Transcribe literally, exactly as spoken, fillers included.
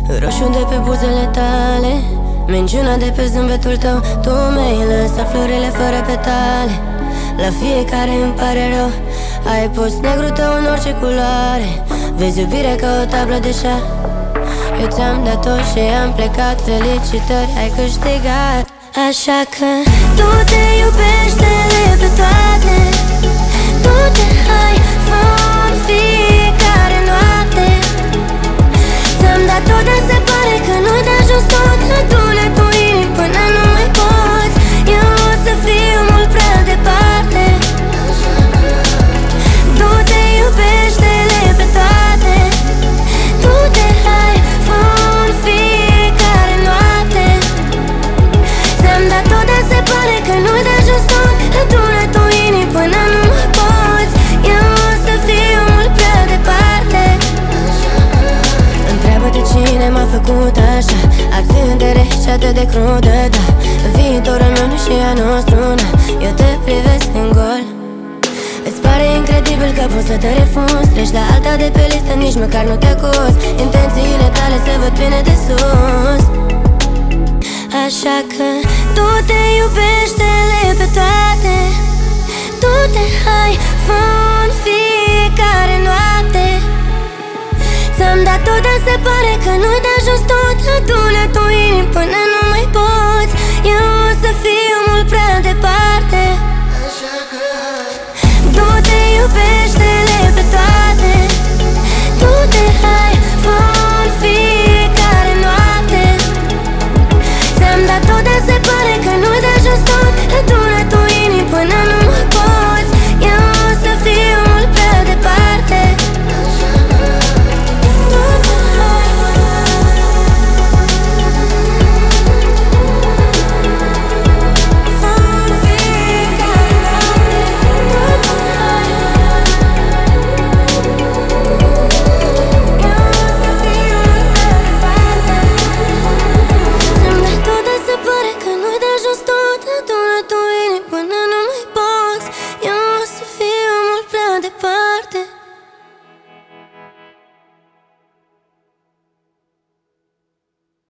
Roșu de pe buzele tale, minciuna de pe zâmbetul tău. Tu mi-ai lăsat florile fără petale, la fiecare îmi pare rău. Ai pus negru tău în orice culoare, vezi iubire ca o tablă de șah. Eu ți-am dat tot și am plecat, felicitări, ai câștigat. Așa că du-te, iubește-le pe toate, du-te, hai, fă-n fiecare noapte. Ți-am dat tot, dar se pare că nu de ajuns tot. Adună tu inimi până nu mai poți, eu o să fiu mult prea departe. Du-te, iubește-le pe toate, du-te, hai, fă-n fiecare noapte. Ți-am dat tot, dar se pare că nu de ajuns tot. Adună tu inimi până nu mai poți, eu o să fiu mult prea departe. Întreabă-te cine m-a făcut așa, atât de rece, atât de crudă, da. Viitorul meu nu și a nostru, na. Eu te privesc în gol. Îți pare incredibil că poți să te refuzi, treci la alta de pe listă, nici măcar nu te acuzi. Intențiile tale se văd bine de sus. Așa că du-te, iubește-le pe toate, du-te, hai, fă-n fiecare noapte. Ți-am dat tot, dar se pare că nu de ajuns tot. Adună tu inimi până